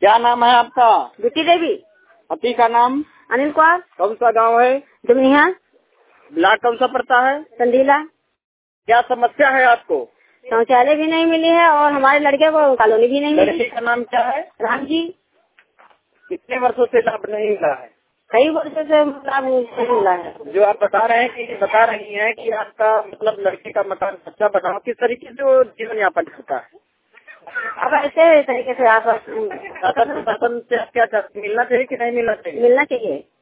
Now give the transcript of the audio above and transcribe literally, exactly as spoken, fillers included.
क्या नाम है आपका? ब्यूटी देवी। पति का नाम? अनिल कुमार। कौन सा गांव है? डुमनिया। ब्लॉक कौन सा पड़ता है? संडीला। क्या समस्या है आपको? शौचालय भी नहीं मिली है और हमारे लड़के को कॉलोनी भी नहीं मिली। लड़के का नाम क्या है? राम जी। कितने वर्षों से लाभ नहीं मिला है? कई वर्षों से लाभ नहीं मिला है। जो आप बता रहे हैं कि बता रही हैं कि आपका मतलब लड़के का मकान अच्छा बना, किस तरीके से वो जीवन यापन करता है? अब ऐसे तरीके से आप शासन शासन से क्या मिलना चाहिए कि नहीं मिलना चाहिए? मिलना चाहिए।